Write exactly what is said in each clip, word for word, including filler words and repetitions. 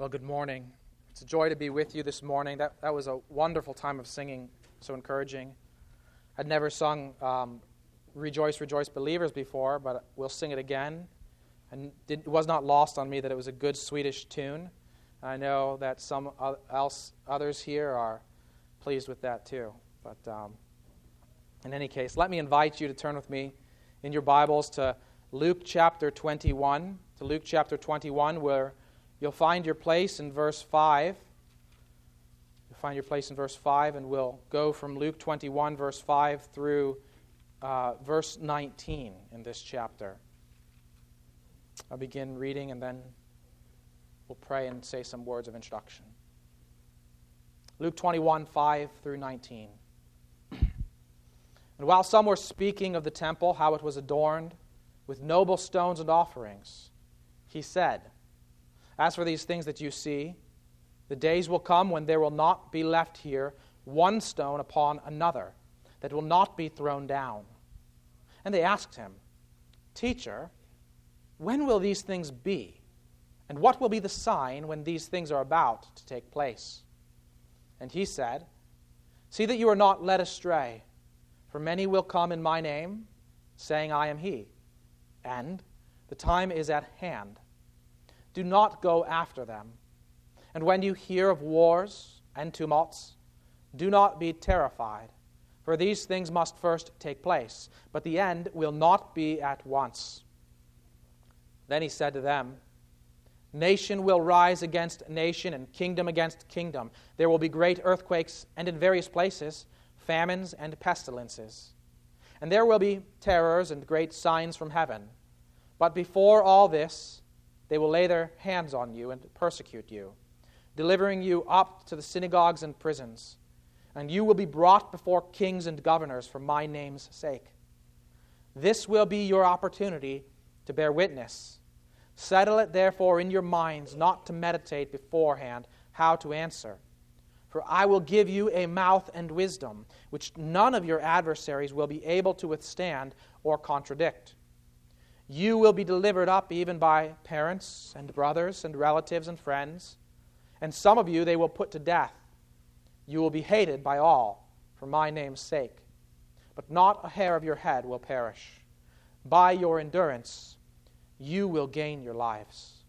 Well, good morning. It's a joy to be with you this morning. That that was a wonderful time of singing, so encouraging. I'd never sung um, Rejoice, Rejoice, Believers before, but we'll sing it again. And it was not lost on me that it was a good Swedish tune. I know that some else others here are pleased with that too. But um, in any case, let me invite you to turn with me in your Bibles to Luke chapter twenty-one, to Luke chapter twenty-one, where you'll find your place in verse five. You'll find your place in verse five, and we'll go from Luke twenty-one, verse five, through uh, verse nineteen in this chapter. I'll begin reading, and then we'll pray and say some words of introduction. Luke twenty-one, five through nineteen. And while some were speaking of the temple, how it was adorned with noble stones and offerings, he said, "As for these things that you see, the days will come when there will not be left here one stone upon another that will not be thrown down." And they asked him, "Teacher, when will these things be? And what will be the sign when these things are about to take place?" And he said, "See that you are not led astray, for many will come in my name, saying, 'I am he,' and the time is at hand. Do not go after them. And when you hear of wars and tumults, do not be terrified, for these things must first take place, but the end will not be at once." Then he said to them, "Nation will rise against nation, and kingdom against kingdom. There will be great earthquakes, and in various places famines and pestilences. And there will be terrors and great signs from heaven. But before all this, they will lay their hands on you and persecute you, delivering you up to the synagogues and prisons. And you will be brought before kings and governors for my name's sake. This will be your opportunity to bear witness. Settle it therefore in your minds not to meditate beforehand how to answer. For I will give you a mouth and wisdom, which none of your adversaries will be able to withstand or contradict. You will be delivered up even by parents and brothers and relatives and friends, and some of you they will put to death. You will be hated by all for my name's sake, but not a hair of your head will perish. By your endurance you will gain your lives."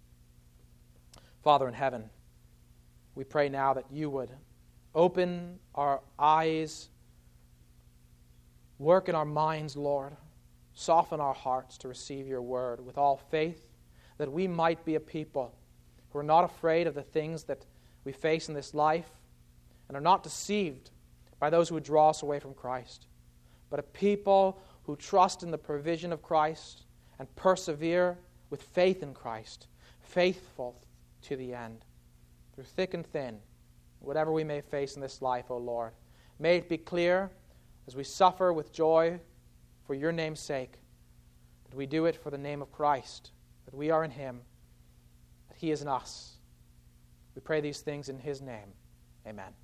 Father in heaven, we pray now that you would open our eyes, work in our minds, Lord. Soften our hearts to receive your word with all faith, that we might be a people who are not afraid of the things that we face in this life and are not deceived by those who would draw us away from Christ, but a people who trust in the provision of Christ and persevere with faith in Christ, faithful to the end, through thick and thin, whatever we may face in this life, O Lord. May it be clear as we suffer with joy for your name's sake, that we do it for the name of Christ, that we are in him, that he is in us. We pray these things in his name. Amen.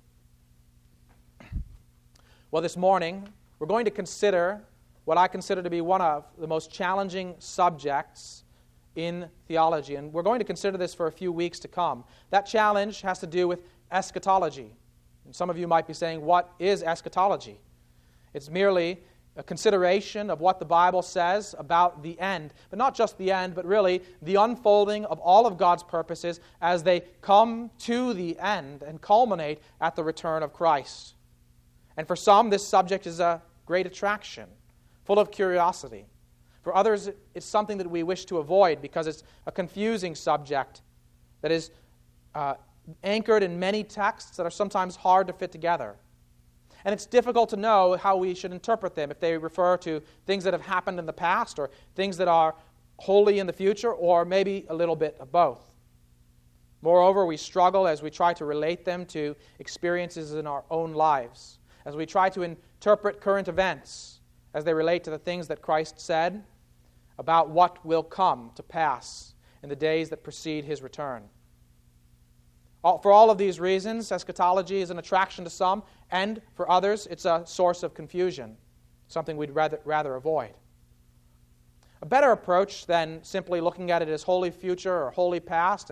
Well, this morning, we're going to consider what I consider to be one of the most challenging subjects in theology, and we're going to consider this for a few weeks to come. That challenge has to do with eschatology. And some of you might be saying, what is eschatology? It's merely a consideration of what the Bible says about the end. But not just the end, but really the unfolding of all of God's purposes as they come to the end and culminate at the return of Christ. And for some, this subject is a great attraction, full of curiosity. For others, it's something that we wish to avoid because it's a confusing subject that is uh, anchored in many texts that are sometimes hard to fit together. And it's difficult to know how we should interpret them, if they refer to things that have happened in the past or things that are wholly in the future, or maybe a little bit of both. Moreover, we struggle as we try to relate them to experiences in our own lives, as we try to interpret current events as they relate to the things that Christ said about what will come to pass in the days that precede his return. For all of these reasons, eschatology is an attraction to some, and for others, it's a source of confusion, something we'd rather, rather avoid. A better approach than simply looking at it as wholly future or wholly past and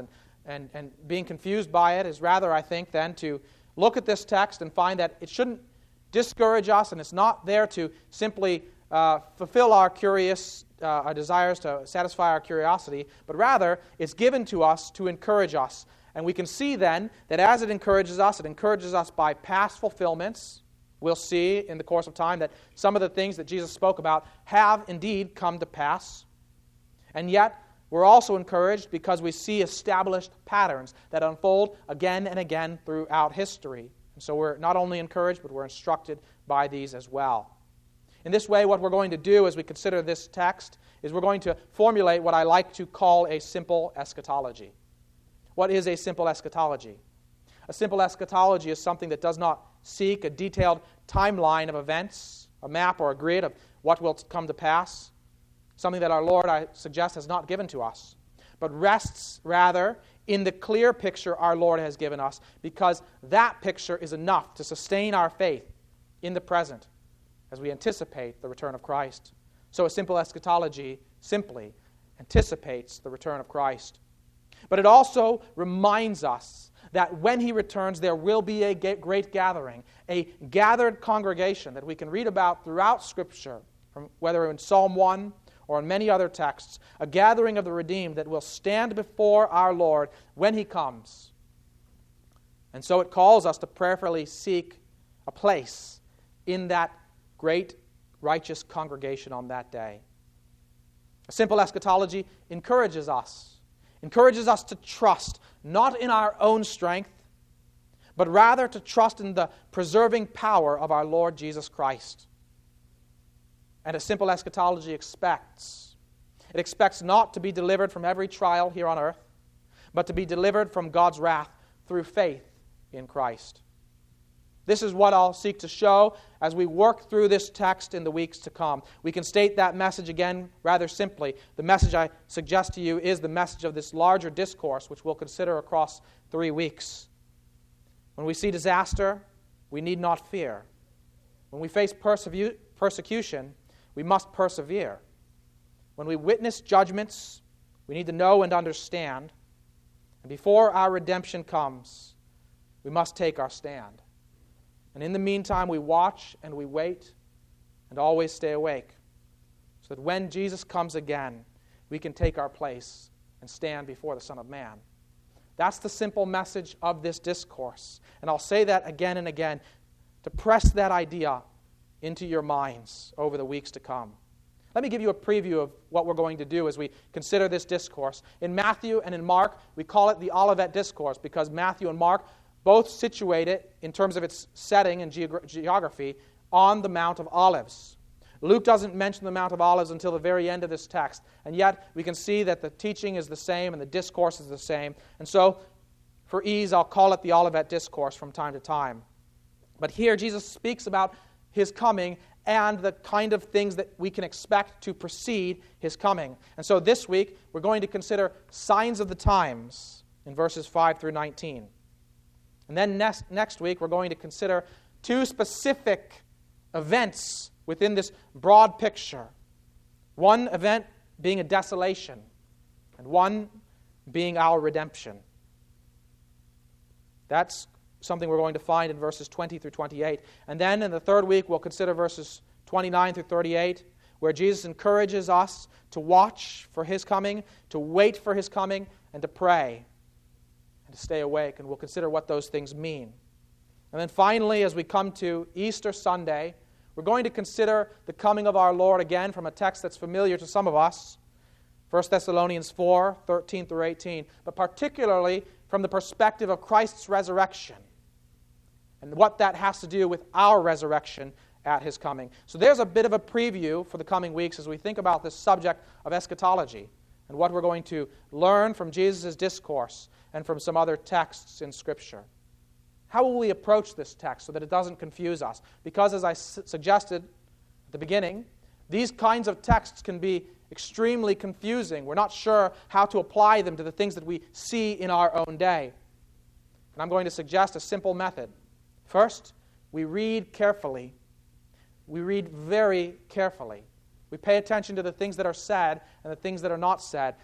and, and being confused by it is rather, I think, then to look at this text and find that it shouldn't discourage us, and it's not there to simply uh, fulfill our curious, uh, our desires to satisfy our curiosity, but rather it's given to us to encourage us. And we can see then that as it encourages us, it encourages us by past fulfillments. We'll see in the course of time that some of the things that Jesus spoke about have indeed come to pass. And yet, we're also encouraged because we see established patterns that unfold again and again throughout history. And so we're not only encouraged, but we're instructed by these as well. In this way, what we're going to do as we consider this text is we're going to formulate what I like to call a simple eschatology. What is a simple eschatology? A simple eschatology is something that does not seek a detailed timeline of events, a map or a grid of what will come to pass, something that our Lord, I suggest, has not given to us, but rests rather in the clear picture our Lord has given us, because that picture is enough to sustain our faith in the present as we anticipate the return of Christ. So a simple eschatology simply anticipates the return of Christ. But it also reminds us that when He returns, there will be a great gathering, a gathered congregation that we can read about throughout Scripture, from whether in Psalm one or in many other texts, a gathering of the redeemed that will stand before our Lord when He comes. And so it calls us to prayerfully seek a place in that great righteous congregation on that day. A simple eschatology encourages us, encourages us to trust not in our own strength, but rather to trust in the preserving power of our Lord Jesus Christ. And a simple eschatology expects. It expects not to be delivered from every trial here on earth, but to be delivered from God's wrath through faith in Christ. This is what I'll seek to show as we work through this text in the weeks to come. We can state that message again rather simply. The message I suggest to you is the message of this larger discourse, which we'll consider across three weeks. When we see disaster, we need not fear. When we face persecu- persecution, we must persevere. When we witness judgments, we need to know and understand. And before our redemption comes, we must take our stand. And in the meantime, we watch and we wait and always stay awake, so that when Jesus comes again, we can take our place and stand before the Son of Man. That's the simple message of this discourse. And I'll say that again and again to press that idea into your minds over the weeks to come. Let me give you a preview of what we're going to do as we consider this discourse. In Matthew and in Mark, we call it the Olivet Discourse because Matthew and Mark both situate it, in terms of its setting and geogra- geography, on the Mount of Olives. Luke doesn't mention the Mount of Olives until the very end of this text, and yet we can see that the teaching is the same and the discourse is the same. And so, for ease, I'll call it the Olivet Discourse from time to time. But here Jesus speaks about His coming and the kind of things that we can expect to precede His coming. And so this week, we're going to consider signs of the times in verses five through nineteen. And then next, next week, we're going to consider two specific events within this broad picture. One event being a desolation, and one being our redemption. That's something we're going to find in verses twenty through twenty-eight. And then in the third week, we'll consider verses twenty-nine through thirty-eight, where Jesus encourages us to watch for His coming, to wait for His coming, and to pray, and to stay awake. And we'll consider what those things mean. And then finally, as we come to Easter Sunday, we're going to consider the coming of our Lord again from a text that's familiar to some of us, First Thessalonians four, thirteen through eighteen, but particularly from the perspective of Christ's resurrection and what that has to do with our resurrection at His coming. So there's a bit of a preview for the coming weeks as we think about this subject of eschatology and what we're going to learn from Jesus' discourse and from some other texts in Scripture. How will we approach this text so that it doesn't confuse us? Because as I su- suggested at the beginning, these kinds of texts can be extremely confusing. We're not sure how to apply them to the things that we see in our own day. And I'm going to suggest a simple method. First, we read carefully. We read very carefully. We pay attention to the things that are said and the things that are not said.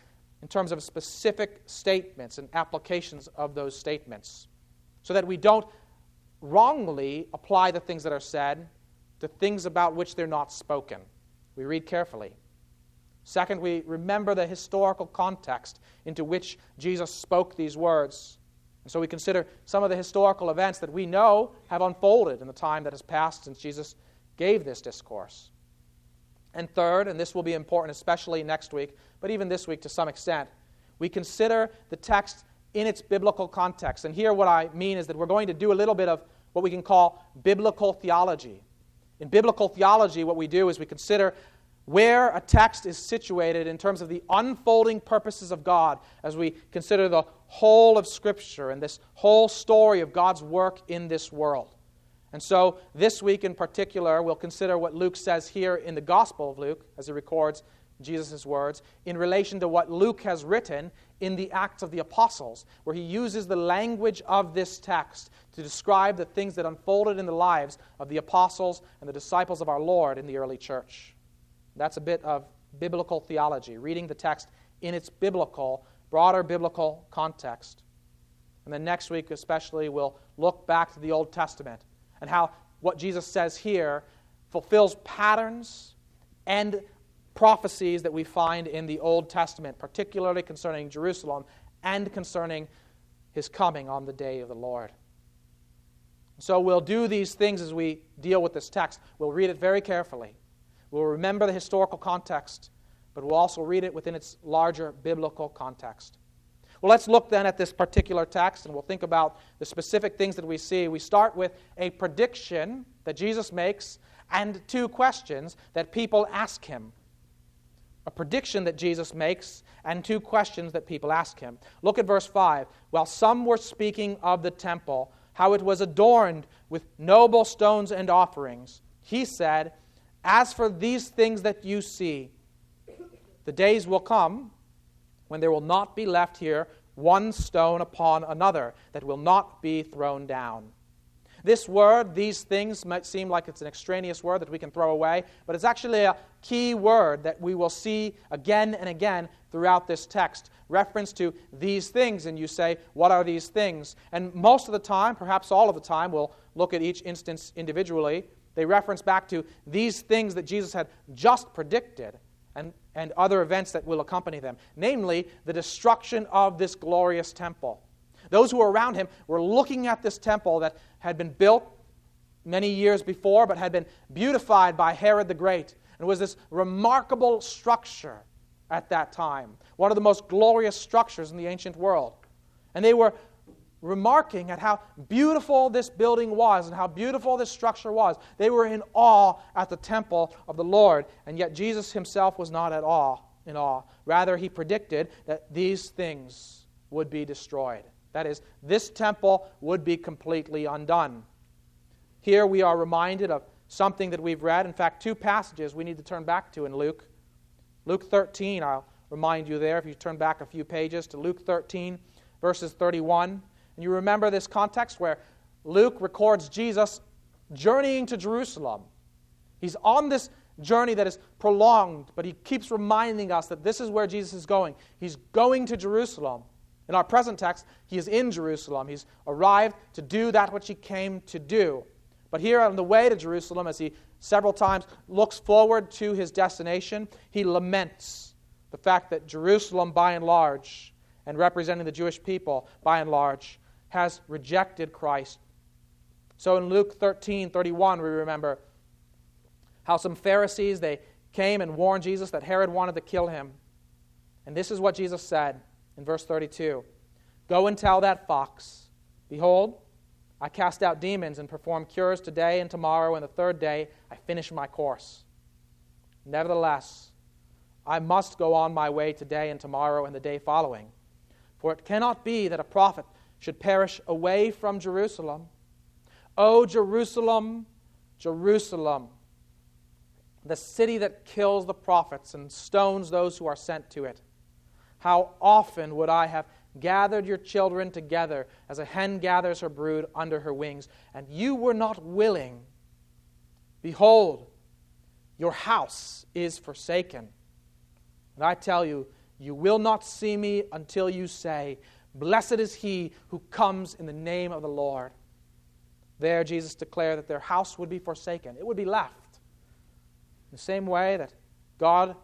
in terms of specific statements and applications of those statements, so that we don't wrongly apply the things that are said to things about which they're not spoken. We read carefully. Second, we remember the historical context into which Jesus spoke these words. And so we consider some of the historical events that we know have unfolded in the time that has passed since Jesus gave this discourse. And third, and this will be important especially next week, but even this week to some extent, we consider the text in its biblical context. And here what I mean is that we're going to do a little bit of what we can call biblical theology. In biblical theology, what we do is we consider where a text is situated in terms of the unfolding purposes of God as we consider the whole of Scripture and this whole story of God's work in this world. And so this week in particular, we'll consider what Luke says here in the Gospel of Luke as he records Jesus' words in relation to what Luke has written in the Acts of the Apostles, where he uses the language of this text to describe the things that unfolded in the lives of the apostles and the disciples of our Lord in the early church. That's a bit of biblical theology, reading the text in its biblical, broader biblical context. And then next week especially, we'll look back to the Old Testament and how what Jesus says here fulfills patterns and prophecies that we find in the Old Testament, particularly concerning Jerusalem and concerning his coming on the day of the Lord. So we'll do these things as we deal with this text. We'll read it very carefully. We'll remember the historical context, but we'll also read it within its larger biblical context. Well, let's look then at this particular text, and we'll think about the specific things that we see. We start with a prediction that Jesus makes and two questions that people ask him. A prediction that Jesus makes and two questions that people ask him. Look at verse five. While some were speaking of the temple, how it was adorned with noble stones and offerings, he said, "As for these things that you see, the days will come when there will not be left here one stone upon another that will not be thrown down." This word, these things, might seem like it's an extraneous word that we can throw away, but it's actually a key word that we will see again and again throughout this text. Reference to these things, and you say, what are these things? And most of the time, perhaps all of the time, we'll look at each instance individually. They reference back to these things that Jesus had just predicted and, and other events that will accompany them, namely the destruction of this glorious temple. Those who were around him were looking at this temple that had been built many years before, but had been beautified by Herod the Great. And was this remarkable structure at that time, one of the most glorious structures in the ancient world. And they were remarking at how beautiful this building was and how beautiful this structure was. They were in awe at the temple of the Lord, and yet Jesus himself was not at awe, in awe. Rather, he predicted that these things would be destroyed. That is, this temple would be completely undone. Here we are reminded of something that we've read. In fact, two passages we need to turn back to in Luke. Luke thirteen, I'll remind you there, if you turn back a few pages to Luke thirteen, verses thirty-one. And you remember this context where Luke records Jesus journeying to Jerusalem. He's on this journey that is prolonged, but he keeps reminding us that this is where Jesus is going. He's going to Jerusalem. In our present text, he is in Jerusalem. He's arrived to do that which he came to do. But here on the way to Jerusalem, as he several times looks forward to his destination, he laments the fact that Jerusalem, by and large, and representing the Jewish people, by and large, has rejected Christ. So in Luke thirteen thirty-one, we remember how some Pharisees, they came and warned Jesus that Herod wanted to kill him. And this is what Jesus said in verse thirty-two. "Go and tell that fox, behold, I cast out demons and perform cures today and tomorrow, and the third day I finish my course. Nevertheless, I must go on my way today and tomorrow and the day following. For it cannot be that a prophet should perish away from Jerusalem. O Jerusalem, Jerusalem, the city that kills the prophets and stones those who are sent to it. How often would I have gathered your children together as a hen gathers her brood under her wings, and you were not willing. Behold, your house is forsaken. And I tell you, You will not see me until you say, Blessed is he who comes in the name of the Lord. There Jesus declared that their house would be forsaken. It would be left. In the same way that God,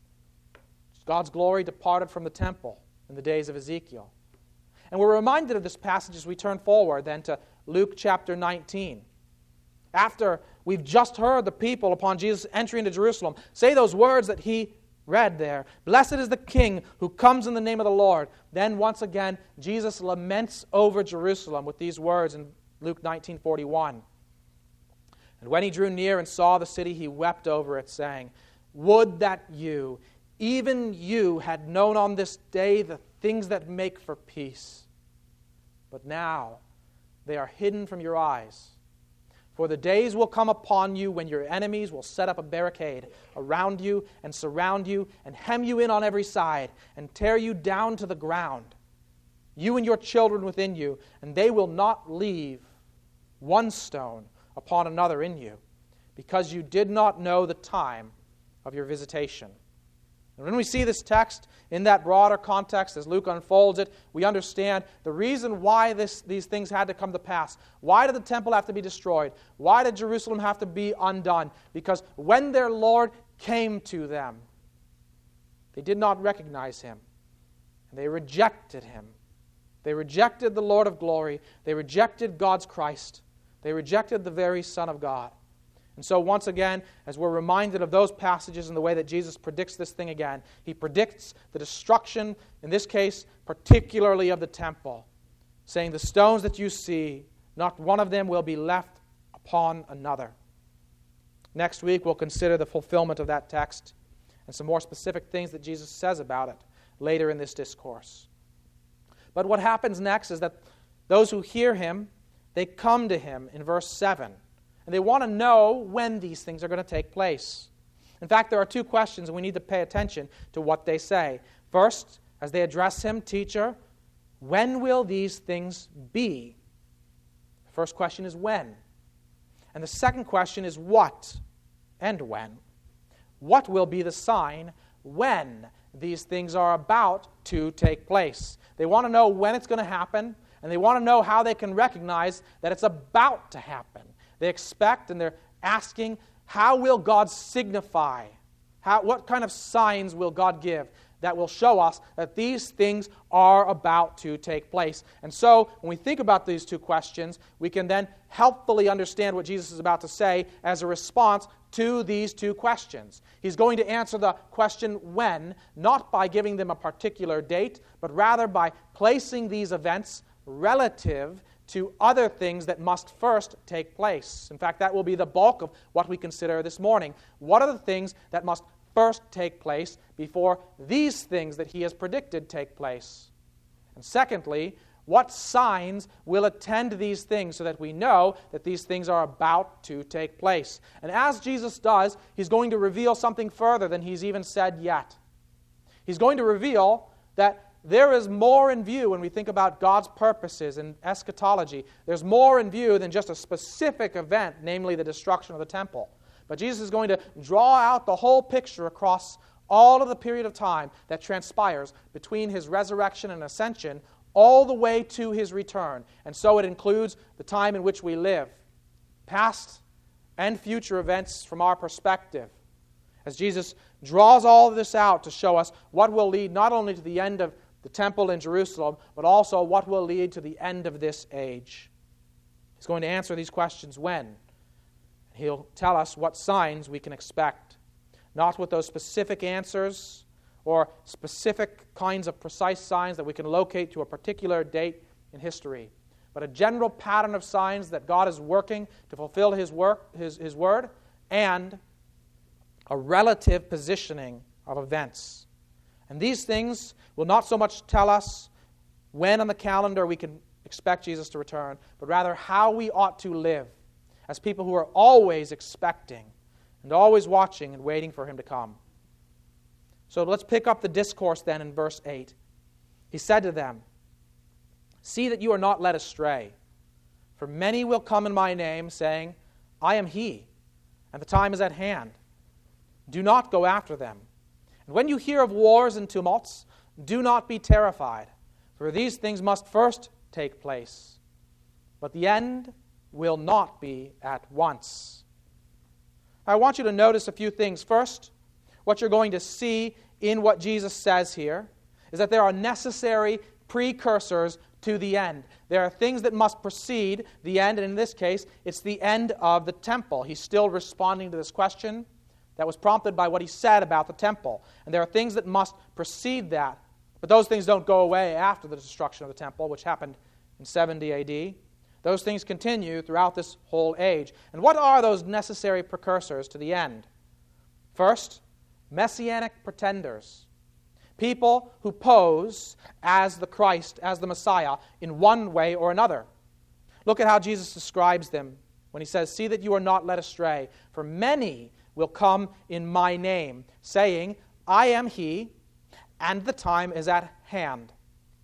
God's glory departed from the temple in the days of Ezekiel. And we're reminded of this passage as we turn forward then to Luke chapter nineteen. After we've just heard the people upon Jesus entering into Jerusalem say those words that he read there, Blessed is the King who comes in the name of the Lord. Then once again, Jesus laments over Jerusalem with these words in Luke nineteen forty-one. And when he drew near and saw the city, he wept over it, saying, Would that you, even you, had known on this day the things that make for peace. But now they are hidden from your eyes. For the days will come upon you when your enemies will set up a barricade around you and surround you and hem you in on every side and tear you down to the ground, you and your children within you, and they will not leave one stone upon another in you, because you did not know the time of your visitation. And when we see this text in that broader context, as Luke unfolds it, we understand the reason why this, these things had to come to pass. Why did the temple have to be destroyed? Why did Jerusalem have to be undone? Because when their Lord came to them, they did not recognize him, and they rejected him. They rejected the Lord of glory. They rejected God's Christ. They rejected the very Son of God. And so once again, as we're reminded of those passages and the way that Jesus predicts this thing again, he predicts the destruction, in this case, particularly of the temple, saying, The stones that you see, not one of them will be left upon another. Next week, we'll consider the fulfillment of that text and some more specific things that Jesus says about it later in this discourse. But what happens next is that those who hear him, they come to him in verse seven, and they want to know when these things are going to take place. In fact, there are two questions, and we need to pay attention to what they say. First, as they address him, Teacher, when will these things be? The first question is when. And the second question is what and when. What will be the sign when these things are about to take place? They want to know when it's going to happen, and they want to know how they can recognize that it's about to happen. They expect and they're asking, how will God signify? How, what kind of signs will God give that will show us that these things are about to take place? And so, when we think about these two questions, we can then helpfully understand what Jesus is about to say as a response to these two questions. He's going to answer the question when, not by giving them a particular date, but rather by placing these events relative to other things that must first take place. In fact, that will be the bulk of what we consider this morning. What are the things that must first take place before these things that he has predicted take place? And secondly, what signs will attend these things so that we know that these things are about to take place? And as Jesus does, he's going to reveal something further than he's even said yet. He's going to reveal that there is more in view when we think about God's purposes and eschatology. There's more in view than just a specific event, namely the destruction of the temple. But Jesus is going to draw out the whole picture across all of the period of time that transpires between his resurrection and ascension all the way to his return. And so it includes the time in which we live, past and future events from our perspective. As Jesus draws all of this out to show us what will lead not only to the end of the temple in Jerusalem, but also what will lead to the end of this age. He's going to answer these questions when. He'll tell us what signs we can expect. Not with those specific answers or specific kinds of precise signs that we can locate to a particular date in history, but a general pattern of signs that God is working to fulfill his work, his, his word, and a relative positioning of events. And these things will not so much tell us when on the calendar we can expect Jesus to return, but rather how we ought to live as people who are always expecting and always watching and waiting for him to come. So let's pick up the discourse then in verse eight. He said to them, See that you are not led astray, for many will come in my name, saying, I am he, and the time is at hand. Do not go after them. And when you hear of wars and tumults, do not be terrified, for these things must first take place, but the end will not be at once. I want you to notice a few things. First, what you're going to see in what Jesus says here is that there are necessary precursors to the end. There are things that must precede the end, and in this case, it's the end of the temple. He's still responding to this question that was prompted by what he said about the temple. And there are things that must precede that, but those things don't go away after the destruction of the temple, which happened in seventy A D. Those things continue throughout this whole age. And what are those necessary precursors to the end? First, messianic pretenders. People who pose as the Christ, as the Messiah, in one way or another. Look at how Jesus describes them when he says, "See that you are not led astray, for many will come in my name, saying, I am he, and the time is at hand."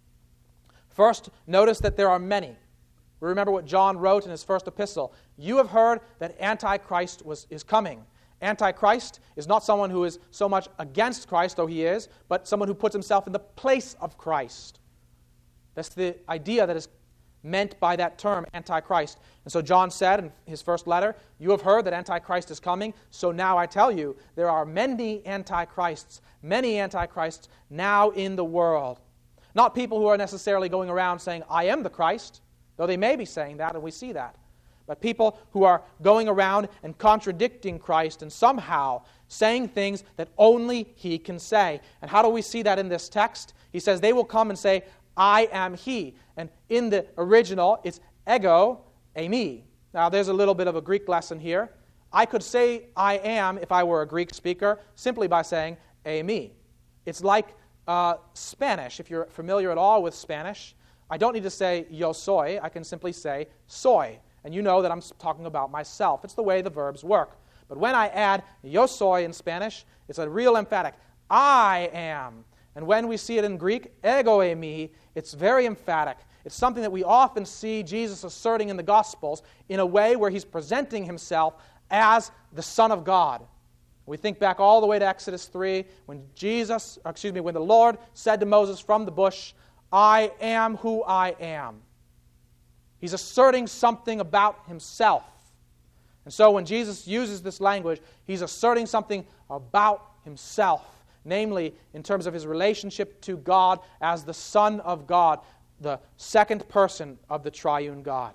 First, notice that there are many. Remember what John wrote in his first epistle. You have heard that Antichrist was, is coming. Antichrist is not someone who is so much against Christ, though he is, but someone who puts himself in the place of Christ. That's the idea that is meant by that term, Antichrist. And so John said in his first letter, you have heard that Antichrist is coming, so now I tell you, there are many Antichrists, many Antichrists now in the world. Not people who are necessarily going around saying, I am the Christ, though they may be saying that, and we see that. But people who are going around and contradicting Christ and somehow saying things that only he can say. And how do we see that in this text? He says they will come and say, I am he. And in the original, it's ego eimi. Now, there's a little bit of a Greek lesson here. I could say I am, if I were a Greek speaker, simply by saying eimi. It's like uh, Spanish. If you're familiar at all with Spanish, I don't need to say yo soy. I can simply say soy. And you know that I'm talking about myself. It's the way the verbs work. But when I add yo soy in Spanish, it's a real emphatic. I am. And when we see it in Greek, ego eimi, it's very emphatic. It's something that we often see Jesus asserting in the Gospels in a way where he's presenting himself as the Son of God. We think back all the way to Exodus three, when Jesus, excuse me, when the Lord said to Moses from the bush, I am who I am. He's asserting something about himself. And so when Jesus uses this language, he's asserting something about himself, namely in terms of his relationship to God as the Son of God, the second person of the triune God.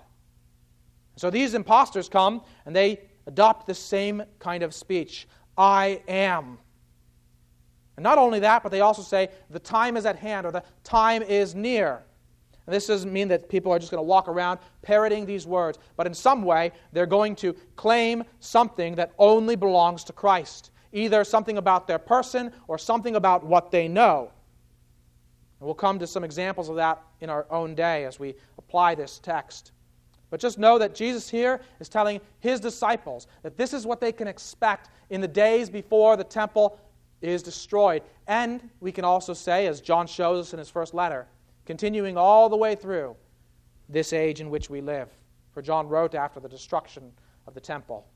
So these imposters come and they adopt the same kind of speech. I am. And not only that, but they also say, the time is at hand, or the time is near. And this doesn't mean that people are just going to walk around parroting these words, but in some way, they're going to claim something that only belongs to Christ. Either something about their person or something about what they know. And we'll come to some examples of that in our own day as we apply this text. But just know that Jesus here is telling his disciples that this is what they can expect in the days before the temple is destroyed. And we can also say, as John shows us in his first letter, continuing all the way through this age in which we live. For John wrote after the destruction of the temple.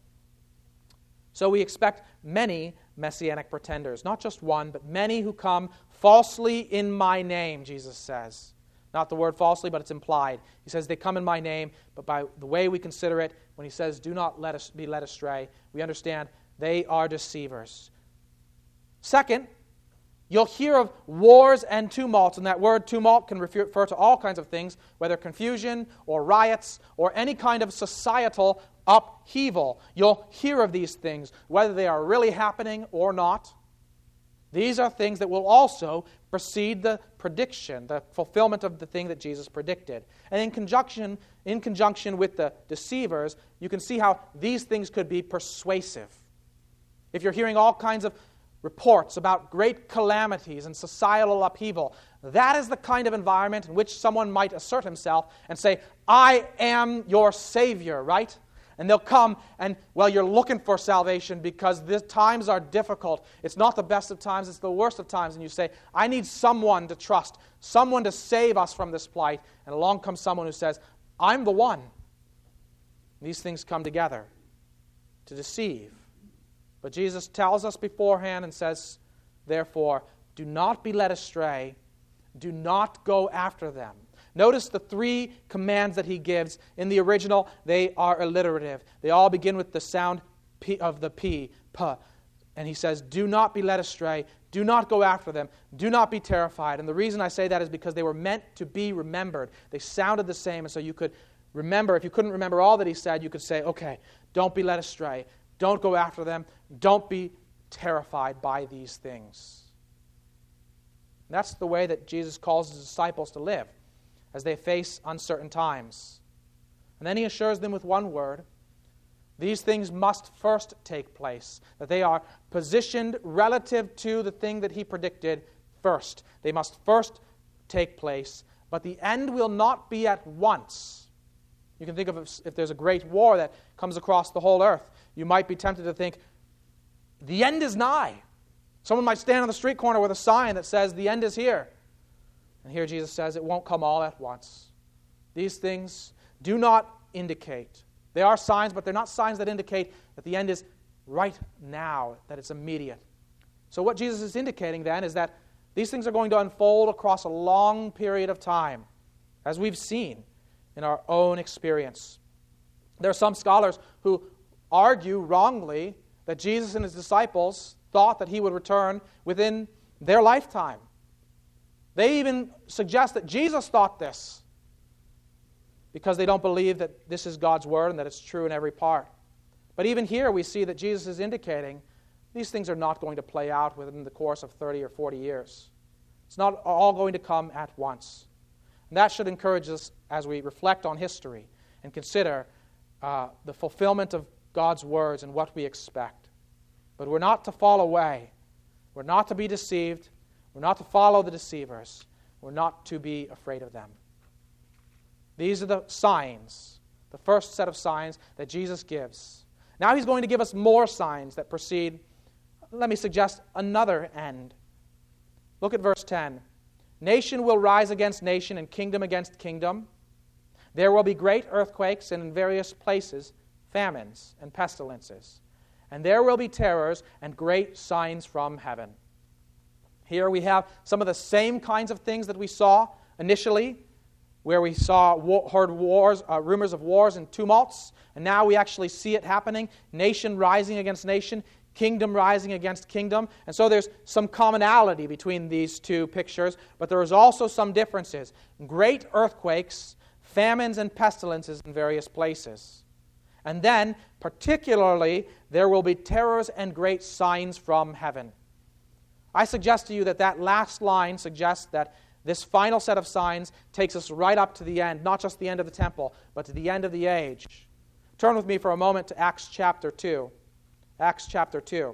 So we expect many messianic pretenders, not just one, but many who come falsely in my name, Jesus says. Not the word falsely, but it's implied. He says they come in my name, but by the way we consider it, when he says do not let us be led astray, we understand they are deceivers. Second, you'll hear of wars and tumults, and that word tumult can refer to all kinds of things, whether confusion or riots or any kind of societal upheaval. You'll hear of these things, whether they are really happening or not. These are things that will also precede the prediction, the fulfillment of the thing that Jesus predicted. And in conjunction, in conjunction with the deceivers, you can see how these things could be persuasive. If you're hearing all kinds of reports about great calamities and societal upheaval, that is the kind of environment in which someone might assert himself and say, I am your Savior, right? And they'll come and, well, you're looking for salvation because the times are difficult. It's not the best of times, it's the worst of times. And you say, I need someone to trust, someone to save us from this plight. And along comes someone who says, I'm the one. These things come together to deceive. But Jesus tells us beforehand and says, therefore, do not be led astray, Do not go after them. Notice the three commands that he gives. In the original, they are alliterative. They all begin with the sound P of the P, P. And he says, do not be led astray. Do not go after them. Do not be terrified. And the reason I say that is because they were meant to be remembered. They sounded the same, and so you could remember. If you couldn't remember all that he said, you could say, okay, don't be led astray. Don't go after them. Don't be terrified by these things. And that's the way that Jesus calls his disciples to live as they face uncertain times. And then he assures them with one word, these things must first take place, that they are positioned relative to the thing that he predicted first. They must first take place, but the end will not be at once. You can think of if, if there's a great war that comes across the whole earth, you might be tempted to think, the end is nigh. Someone might stand on the street corner with a sign that says, the end is here. And here Jesus says, it won't come all at once. These things do not indicate. They are signs, but they're not signs that indicate that the end is right now, that it's immediate. So what Jesus is indicating then is that these things are going to unfold across a long period of time, as we've seen in our own experience. There are some scholars who argue wrongly that Jesus and his disciples thought that he would return within their lifetime. They even suggest that Jesus thought this because they don't believe that this is God's word and that it's true in every part. But even here we see that Jesus is indicating these things are not going to play out within the course of thirty or forty years. It's not all going to come at once. And that should encourage us as we reflect on history and consider uh, the fulfillment of God's words and what we expect. But we're not to fall away. We're not to be deceived. We're not to follow the deceivers. We're not to be afraid of them. These are the signs, the first set of signs that Jesus gives. Now he's going to give us more signs that precede, let me suggest, another end. Look at verse ten. Nation will rise against nation and kingdom against kingdom. There will be great earthquakes and in various places famines and pestilences. And there will be terrors and great signs from heaven. Here we have some of the same kinds of things that we saw initially, where we saw heard wars, uh, rumors of wars and tumults, and now we actually see it happening. Nation rising against nation, kingdom rising against kingdom. And so there's some commonality between these two pictures, but there is also some differences. Great earthquakes, famines, and pestilences in various places. And then, particularly, there will be terrors and great signs from heaven. I suggest to you that that last line suggests that this final set of signs takes us right up to the end, not just the end of the temple, but to the end of the age. Turn with me for a moment to Acts chapter two. Acts chapter two.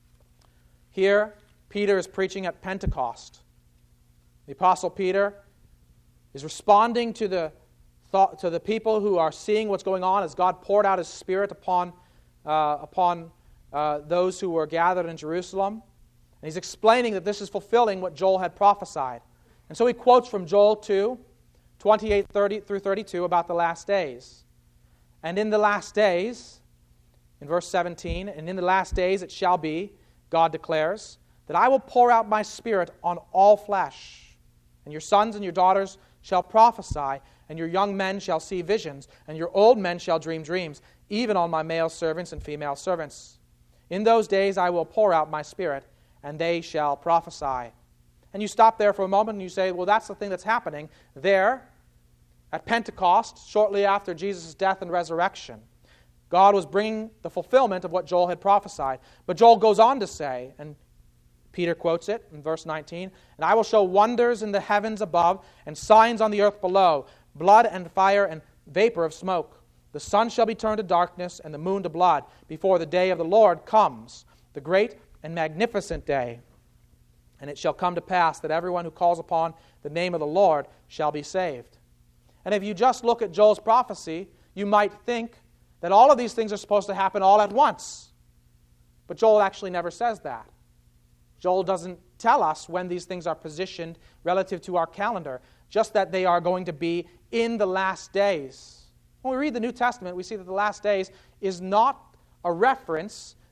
Here, Peter is preaching at Pentecost. The Apostle Peter is responding to the thought, to the people who are seeing what's going on as God poured out His Spirit upon, uh, upon uh, those who were gathered in Jerusalem. And he's explaining that this is fulfilling what Joel had prophesied. And so he quotes from Joel two, twenty-eight thirty through thirty-two about the last days. And in the last days, in verse seventeen, and in the last days it shall be, God declares, that I will pour out my Spirit on all flesh. And your sons and your daughters shall prophesy, and your young men shall see visions, and your old men shall dream dreams, even on my male servants and female servants. In those days I will pour out my Spirit, and they shall prophesy. And you stop there for a moment and you say, well, that's the thing that's happening there at Pentecost, shortly after Jesus' death and resurrection. God was bringing the fulfillment of what Joel had prophesied. But Joel goes on to say, and Peter quotes it in verse nineteen, and I will show wonders in the heavens above and signs on the earth below, blood and fire and vapor of smoke. The sun shall be turned to darkness and the moon to blood before the day of the Lord comes, the great and magnificent day. And it shall come to pass that everyone who calls upon the name of the Lord shall be saved. And if you just look at Joel's prophecy, you might think that all of these things are supposed to happen all at once. But Joel actually never says that. Joel doesn't tell us when these things are positioned relative to our calendar, just that they are going to be in the last days. When we read the New Testament, we see that the last days is not a reference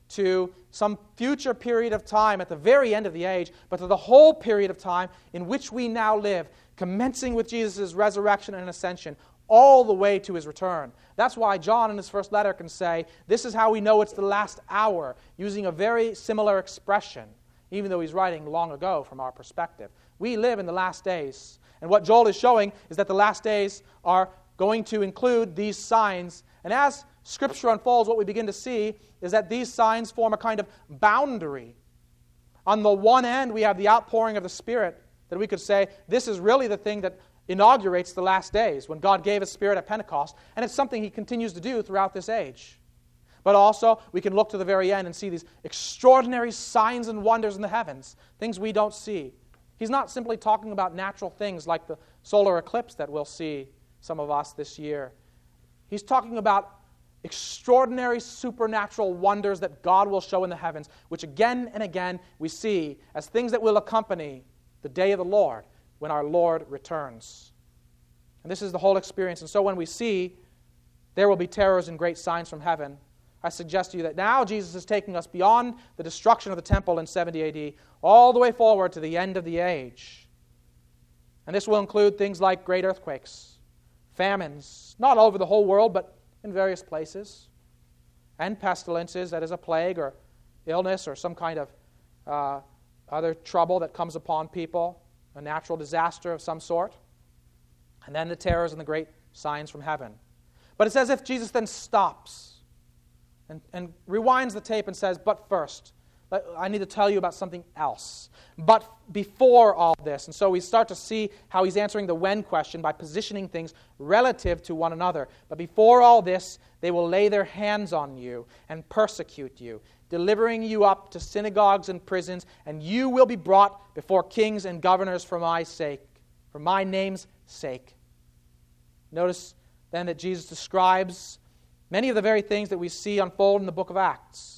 to some future period of time at the very end of the age, but to the whole period of time in which we now live, commencing with Jesus' resurrection and ascension, all the way to his return. That's why John in his first letter can say, this is how we know it's the last hour, using a very similar expression, even though he's writing long ago from our perspective. We live in the last days. And what Joel is showing is that the last days are going to include these signs. And as Scripture unfolds, what we begin to see is that these signs form a kind of boundary. On the one end, we have the outpouring of the Spirit, that we could say, this is really the thing that inaugurates the last days, when God gave His Spirit at Pentecost, and it's something He continues to do throughout this age. But also, we can look to the very end and see these extraordinary signs and wonders in the heavens, things we don't see. He's not simply talking about natural things like the solar eclipse that we'll see, some of us, this year. He's talking about extraordinary supernatural wonders that God will show in the heavens, which again and again we see as things that will accompany the day of the Lord, when our Lord returns. And this is the whole experience. And so when we see there will be terrors and great signs from heaven, I suggest to you that now Jesus is taking us beyond the destruction of the temple in seventy A D, all the way forward to the end of the age. And this will include things like great earthquakes, famines, not over the whole world, but in various places, and pestilences, that is a plague or illness or some kind of uh, other trouble that comes upon people, a natural disaster of some sort, and then the terrors and the great signs from heaven. But it's as if Jesus then stops and, and rewinds the tape and says, but first, I need to tell you about something else. But before all this, and so we start to see how he's answering the when question by positioning things relative to one another. But before all this, they will lay their hands on you and persecute you, delivering you up to synagogues and prisons, and you will be brought before kings and governors for my sake, for my name's sake. Notice then that Jesus describes many of the very things that we see unfold in the book of Acts.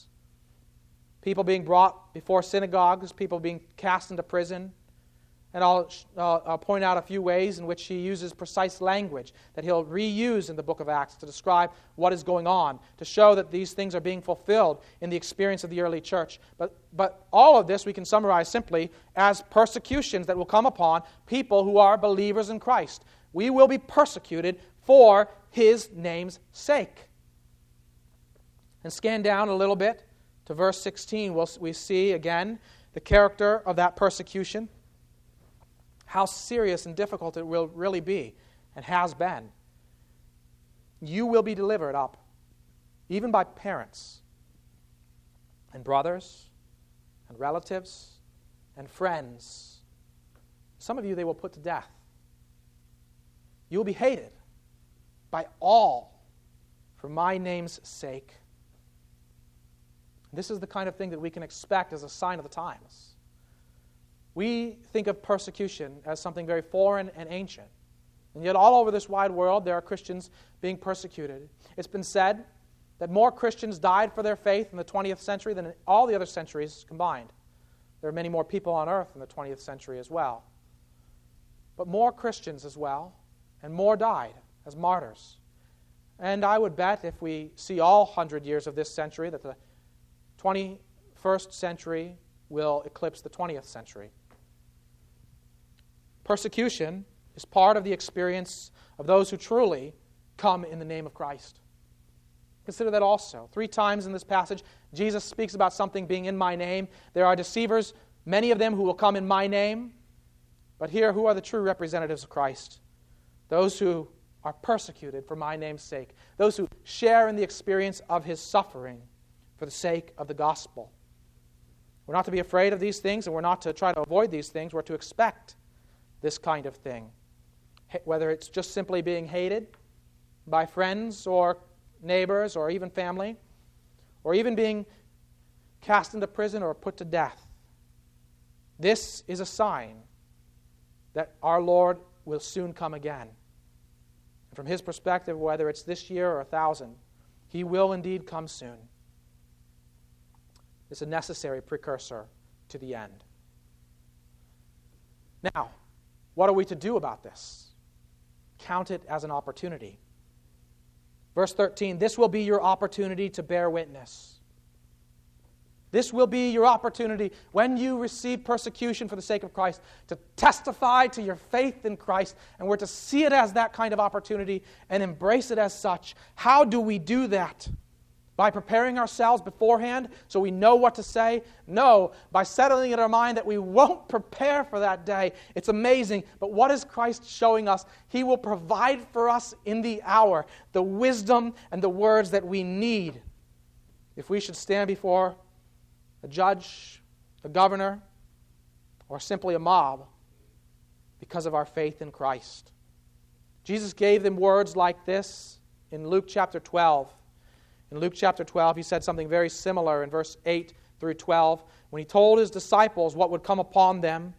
People being brought before synagogues, people being cast into prison. And I'll, uh, I'll point out a few ways in which he uses precise language that he'll reuse in the book of Acts to describe what is going on, to show that these things are being fulfilled in the experience of the early church. But, but all of this we can summarize simply as persecutions that will come upon people who are believers in Christ. We will be persecuted for His name's sake. And scan down a little bit to verse sixteen, we'll, we see again the character of that persecution, how serious and difficult it will really be, and has been. You will be delivered up, even by parents, and brothers, and relatives, and friends. Some of you they will put to death. You will be hated by all for my name's sake. This is the kind of thing that we can expect as a sign of the times. We think of persecution as something very foreign and ancient. And yet all over this wide world there are Christians being persecuted. It's been said that more Christians died for their faith in the twentieth century than in all the other centuries combined. There are many more people on earth in the twentieth century as well. But more Christians as well, and more died as martyrs. And I would bet if we see all hundred years of this century that the twenty-first century will eclipse the twentieth century. Persecution is part of the experience of those who truly come in the name of Christ. Consider that also. Three times in this passage, Jesus speaks about something being in my name. There are deceivers, many of them who will come in my name. But here, who are the true representatives of Christ? Those who are persecuted for my name's sake. Those who share in the experience of His suffering for the sake of the gospel. We're not to be afraid of these things, and we're not to try to avoid these things. We're to expect this kind of thing. Whether it's just simply being hated by friends or neighbors or even family, or even being cast into prison or put to death. This is a sign that our Lord will soon come again. And from His perspective, whether it's this year or a thousand, He will indeed come soon. It's a necessary precursor to the end. Now, what are we to do about this? Count it as an opportunity. Verse thirteen, this will be your opportunity to bear witness. This will be your opportunity when you receive persecution for the sake of Christ to testify to your faith in Christ, and we're to see it as that kind of opportunity and embrace it as such. How do we do that? By preparing ourselves beforehand so we know what to say? No, by settling in our mind that we won't prepare for that day. It's amazing, but what is Christ showing us? He will provide for us in the hour the wisdom and the words that we need if we should stand before a judge, a governor, or simply a mob because of our faith in Christ. Jesus gave them words like this in Luke chapter twelve. In Luke chapter twelve, he said something very similar in verse eight through twelve when he told his disciples what would come upon them.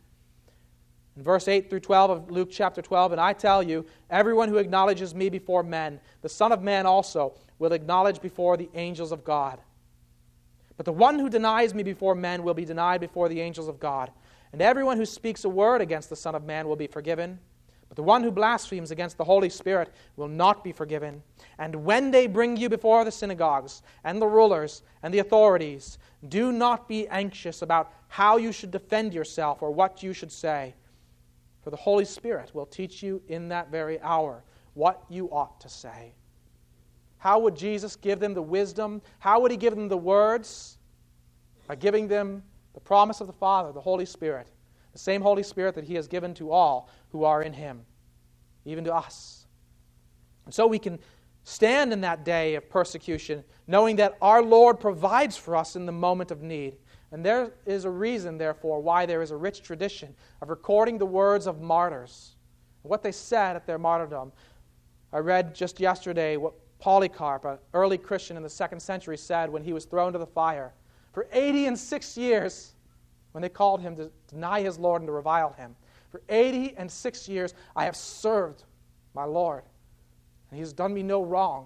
In verse eight through twelve of Luke chapter twelve, "And I tell you, everyone who acknowledges me before men, the Son of Man also will acknowledge before the angels of God. But the one who denies me before men will be denied before the angels of God. And everyone who speaks a word against the Son of Man will be forgiven. But the one who blasphemes against the Holy Spirit will not be forgiven. And when they bring you before the synagogues and the rulers and the authorities, do not be anxious about how you should defend yourself or what you should say. For the Holy Spirit will teach you in that very hour what you ought to say." How would Jesus give them the wisdom? How would he give them the words? By giving them the promise of the Father, the Holy Spirit, the same Holy Spirit that he has given to all who are in him, even to us. And so we can stand in that day of persecution, knowing that our Lord provides for us in the moment of need. And there is a reason, therefore, why there is a rich tradition of recording the words of martyrs, what they said at their martyrdom. I read just yesterday what Polycarp, an early Christian in the second century, said when he was thrown to the fire. For eighty and six years, when they called him to deny his Lord and to revile him, for eighty and six years I have served my Lord, and he has done me no wrong.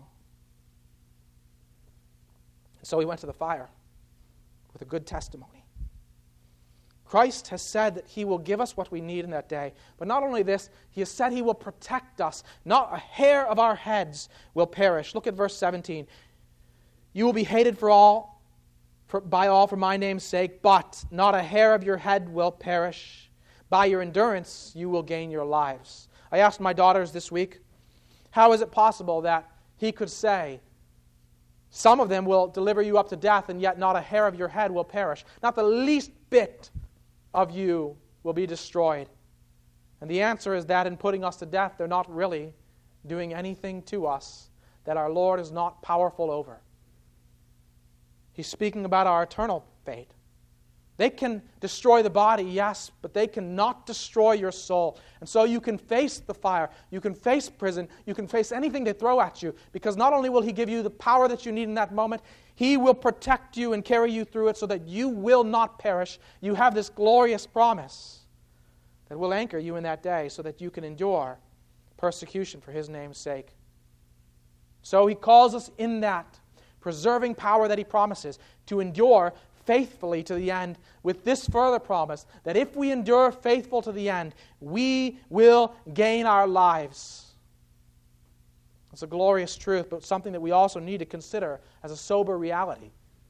And so he went to the fire with a good testimony. Christ has said that he will give us what we need in that day. But not only this, he has said he will protect us. Not a hair of our heads will perish. Look at verse seventeen. "You will be hated for all, for, by all for my name's sake, but not a hair of your head will perish. By your endurance you will gain your lives." I asked my daughters this week, how is it possible that he could say, some of them will deliver you up to death, and yet not a hair of your head will perish. Not the least bit of you will be destroyed. And the answer is that in putting us to death, they're not really doing anything to us that our Lord is not powerful over. He's speaking about our eternal fate. They can destroy the body, yes, but they cannot destroy your soul. And so you can face the fire, you can face prison, you can face anything they throw at you, because not only will he give you the power that you need in that moment, he will protect you and carry you through it so that you will not perish. You have this glorious promise that will anchor you in that day so that you can endure persecution for his name's sake. So he calls us in that preserving power that he promises to endure faithfully to the end, with this further promise that if we endure faithful to the end, we will gain our lives. It's a glorious truth, but something that we also need to consider as a sober reality.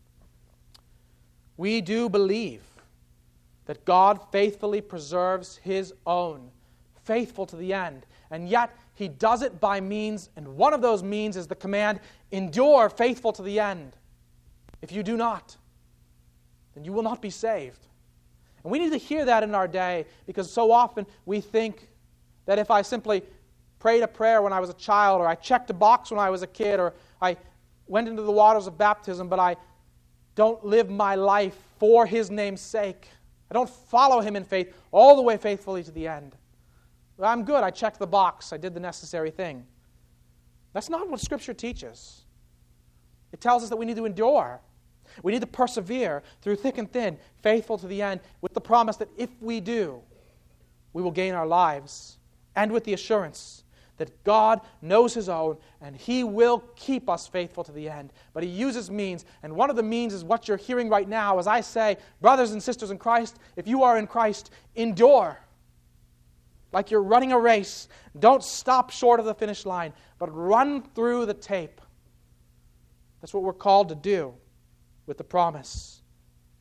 We do believe that God faithfully preserves his own, faithful to the end, and yet he does it by means, and one of those means is the command, endure faithful to the end. If you do not, then you will not be saved. And we need to hear that in our day, because so often we think that if I simply prayed a prayer when I was a child, or I checked a box when I was a kid, or I went into the waters of baptism, but I don't live my life for his name's sake, I don't follow him in faith all the way faithfully to the end. I'm good, I checked the box, I did the necessary thing. That's not what Scripture teaches. It tells us that we need to endure. We need to persevere through thick and thin, faithful to the end, with the promise that if we do, we will gain our lives, and with the assurance that God knows his own, and he will keep us faithful to the end. But he uses means, and one of the means is what you're hearing right now as I say, brothers and sisters in Christ, if you are in Christ, endure. Like you're running a race. Don't stop short of the finish line, but run through the tape. That's what we're called to do with the promise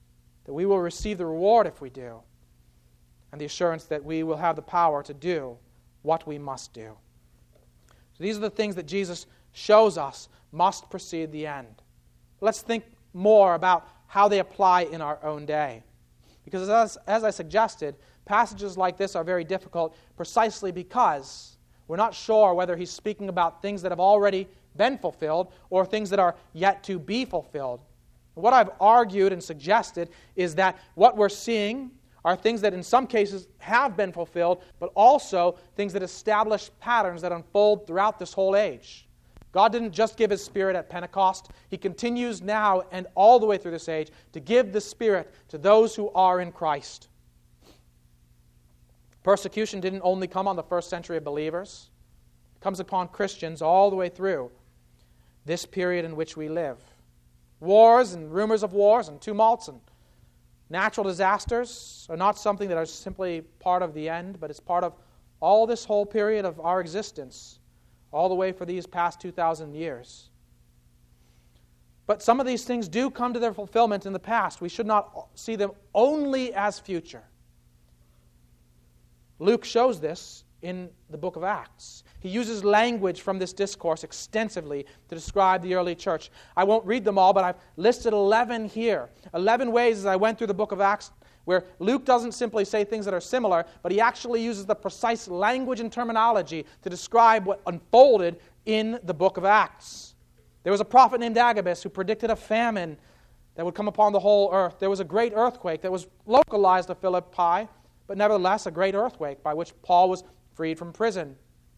that we will receive the reward if we do, and the assurance that we will have the power to do what we must do. So these are the things that Jesus shows us must precede the end. Let's think more about how they apply in our own day. Because as, as I suggested, passages like this are very difficult precisely because we're not sure whether he's speaking about things that have already been fulfilled or things that are yet to be fulfilled. What I've argued and suggested is that what we're seeing are things that in some cases have been fulfilled, but also things that establish patterns that unfold throughout this whole age. God didn't just give His Spirit at Pentecost. He continues now and all the way through this age to give the Spirit to those who are in Christ. Persecution didn't only come on the first century of believers. It comes upon Christians all the way through this period in which we live. Wars and rumors of wars and tumults and natural disasters are not something that are simply part of the end, but it's part of all this whole period of our existence, all the way for these past two thousand years. But some of these things do come to their fulfillment in the past. We should not see them only as future. Luke shows this in the book of Acts. He uses language from this discourse extensively to describe the early church. I won't read them all, but I've listed eleven here. eleven ways as I went through the book of Acts where Luke doesn't simply say things that are similar, but he actually uses the precise language and terminology to describe what unfolded in the book of Acts. There was a prophet named Agabus who predicted a famine that would come upon the whole earth. There was a great earthquake that was localized to Philippi, but nevertheless a great earthquake by which Paul was freed from prison.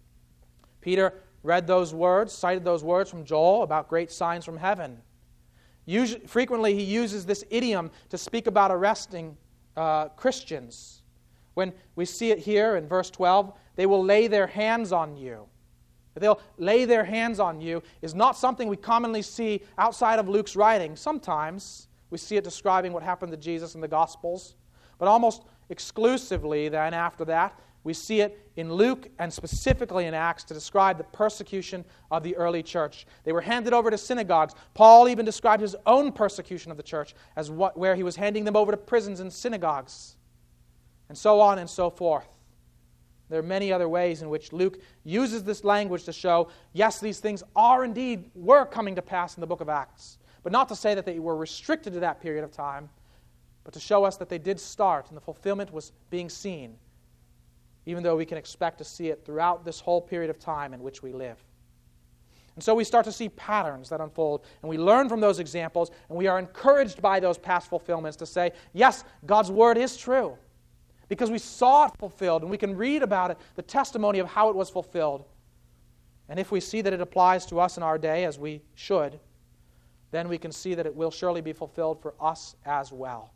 Peter read those words, cited those words from Joel about great signs from heaven. Usually, frequently he uses this idiom to speak about arresting uh, Christians. When we see it here in verse twelve, they will lay their hands on you. They'll lay their hands on you is not something we commonly see outside of Luke's writing. Sometimes we see it describing what happened to Jesus in the Gospels, but almost exclusively then after that, we see it in Luke and specifically in Acts to describe the persecution of the early church. They were handed over to synagogues. Paul even described his own persecution of the church as what, where he was handing them over to prisons and synagogues, and so on and so forth. There are many other ways in which Luke uses this language to show, yes, these things are indeed, were coming to pass in the book of Acts, but not to say that they were restricted to that period of time, but to show us that they did start and the fulfillment was being seen, even though we can expect to see it throughout this whole period of time in which we live. And so we start to see patterns that unfold, and we learn from those examples, and we are encouraged by those past fulfillments to say, yes, God's Word is true, because we saw it fulfilled, and we can read about it, the testimony of how it was fulfilled. And if we see that it applies to us in our day, as we should, then we can see that it will surely be fulfilled for us as well.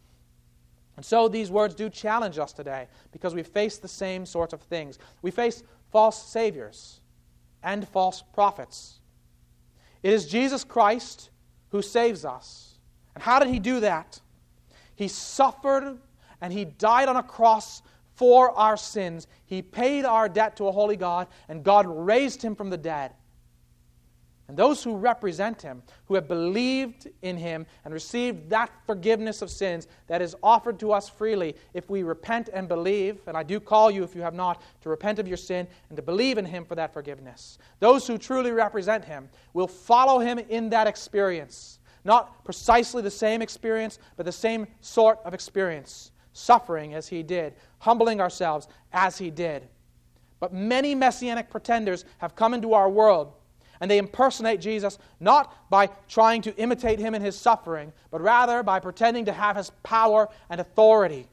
And so these words do challenge us today because we face the same sorts of things. We face false saviors and false prophets. It is Jesus Christ who saves us. And how did He do that? He suffered and He died on a cross for our sins. He paid our debt to a holy God, and God raised Him from the dead. And those who represent Him, who have believed in Him and received that forgiveness of sins that is offered to us freely if we repent and believe, and I do call you, if you have not, to repent of your sin and to believe in Him for that forgiveness. Those who truly represent Him will follow Him in that experience. Not precisely the same experience, but the same sort of experience. Suffering as He did, humbling ourselves as He did. But many messianic pretenders have come into our world, and they impersonate Jesus not by trying to imitate Him in His suffering, but rather by pretending to have His power and authority.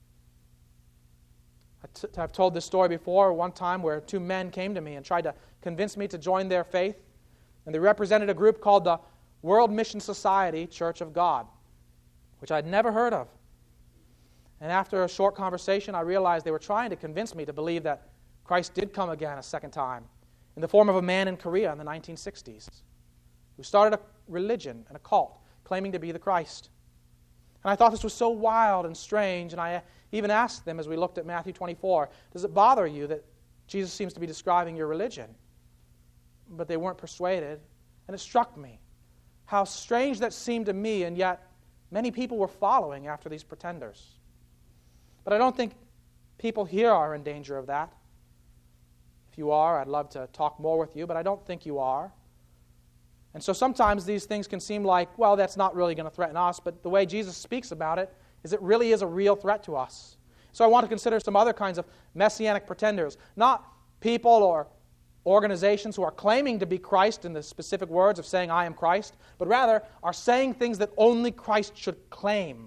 I've told this story before, one time where two men came to me and tried to convince me to join their faith. And they represented a group called the World Mission Society Church of God, which I'd never heard of. And after a short conversation, I realized they were trying to convince me to believe that Christ did come again a second time, in the form of a man in Korea in the nineteen sixties who started a religion and a cult claiming to be the Christ. And I thought this was so wild and strange, and I even asked them as we looked at Matthew twenty-four, does it bother you that Jesus seems to be describing your religion? But they weren't persuaded, and it struck me how strange that seemed to me, and yet Many people were following after these pretenders. But I don't think people here are in danger of that. If you are, I'd love to talk more with you, but I don't think you are. And so sometimes these things can seem like, well, that's not really going to threaten us, but the way Jesus speaks about it is it really is a real threat to us. So I want to consider some other kinds of messianic pretenders, not people or organizations who are claiming to be Christ in the specific words of saying, I am Christ, but rather are saying things that only Christ should claim.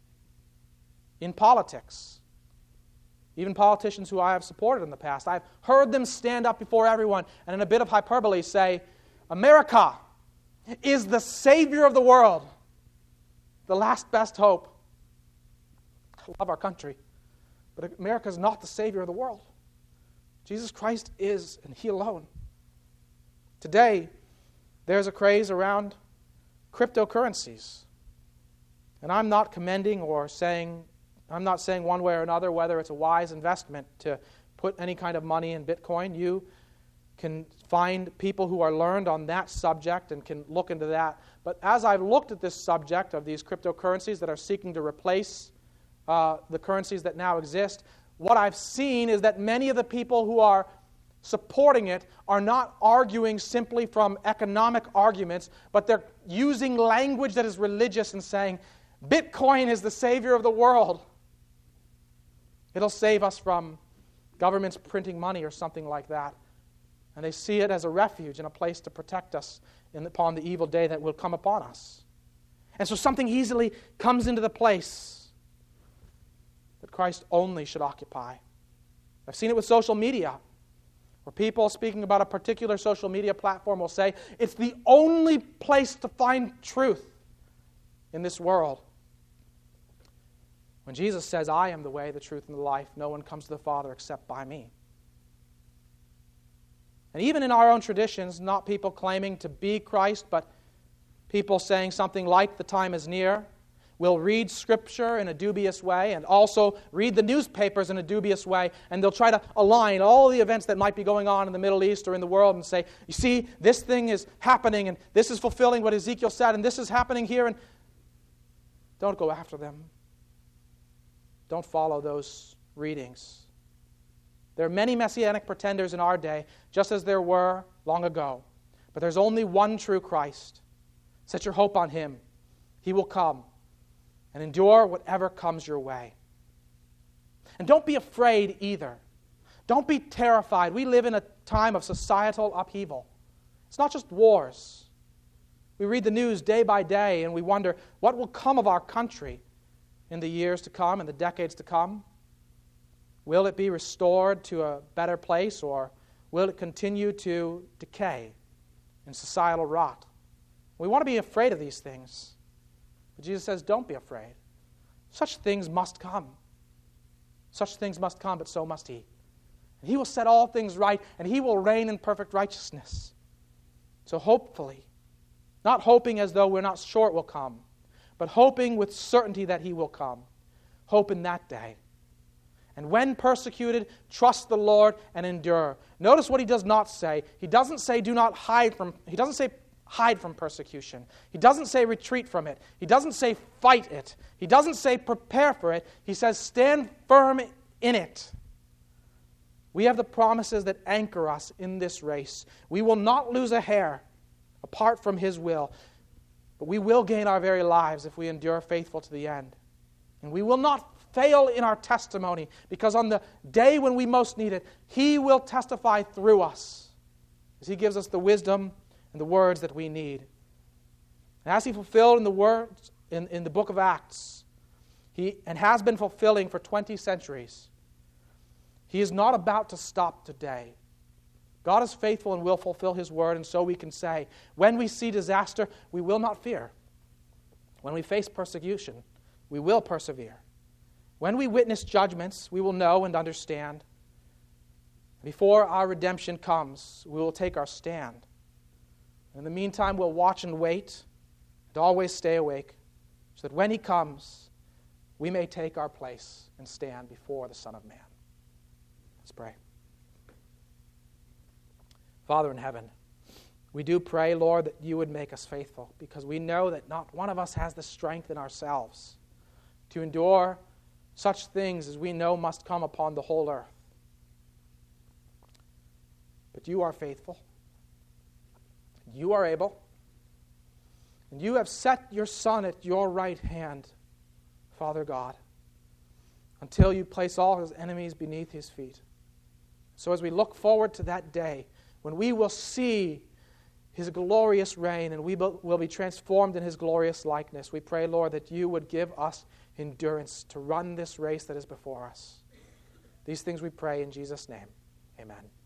In politics, even politicians who I have supported in the past, I've heard them stand up before everyone and in a bit of hyperbole say, America is the Savior of the world, the last best hope. I love our country, but America is not the Savior of the world. Jesus Christ is, and He alone. Today, there's a craze around cryptocurrencies. And I'm not commending or saying, I'm not saying one way or another whether it's a wise investment to put any kind of money in Bitcoin. You can find people who are learned on that subject and can look into that. But as I've looked at this subject of these cryptocurrencies that are seeking to replace uh, the currencies that now exist, what I've seen is that many of the people who are supporting it are not arguing simply from economic arguments, but they're using language that is religious and saying, Bitcoin is the Savior of the world. It'll save us from governments printing money or something like that. And they see it as a refuge and a place to protect us in, upon the evil day that will come upon us. And so something easily comes into the place that Christ only should occupy. I've seen it with social media, where people speaking about a particular social media platform will say, it's the only place to find truth in this world. When Jesus says, I am the way, the truth, and the life, no one comes to the Father except by me. And even in our own traditions, not people claiming to be Christ, but people saying something like, the time is near, will read Scripture in a dubious way and also read the newspapers in a dubious way, and they'll try to align all the events that might be going on in the Middle East or in the world and say, you see, this thing is happening, and this is fulfilling what Ezekiel said, and this is happening here, and don't go after them. Don't follow those readings. There are many messianic pretenders in our day, just as there were long ago. But there's only one true Christ. Set your hope on Him. He will come and endure whatever comes your way. And don't be afraid either. Don't be terrified. We live in a time of societal upheaval. It's not just wars. We read the news day by day and we wonder what will come of our country in the years to come, in the decades to come. Will it be restored to a better place, or will it continue to decay in societal rot? We want to be afraid of these things. But Jesus says, don't be afraid. Such things must come. Such things must come, but so must He. And He will set all things right, and He will reign in perfect righteousness. So hopefully, not hoping as though we're not sure it will come, but hoping with certainty that He will come. Hope in that day. And when persecuted, trust the Lord and endure. Notice what He does not say. He doesn't say do not hide from, He doesn't say hide from persecution. He doesn't say retreat from it. He doesn't say fight it. He doesn't say prepare for it. He says stand firm in it. We have the promises that anchor us in this race. We will not lose a hair apart from His will, but we will gain our very lives if we endure faithful to the end. And we will not fail in our testimony, because on the day when we most need it, He will testify through us as He gives us the wisdom and the words that we need. And as He fulfilled in the words in, in the book of Acts, He and has been fulfilling for twenty centuries, He is not about to stop today. God is faithful and will fulfill His word, and so we can say, when we see disaster, we will not fear. When we face persecution, we will persevere. When we witness judgments, we will know and understand. Before our redemption comes, we will take our stand. In the meantime, we'll watch and wait and always stay awake, so that when He comes, we may take our place and stand before the Son of Man. Let's pray. Father in heaven, We do pray, Lord, that you would make us faithful, because we know that not one of us has the strength in ourselves to endure such things as we know must come upon the whole earth. But you are faithful. You are able. And you have set your Son at your right hand, Father God, until you place all his enemies beneath his feet. So as we look forward to that day when we will see his glorious reign and we will be transformed in his glorious likeness, we pray, Lord, that you would give us endurance to run this race that is before us. These things we pray in Jesus' name. Amen.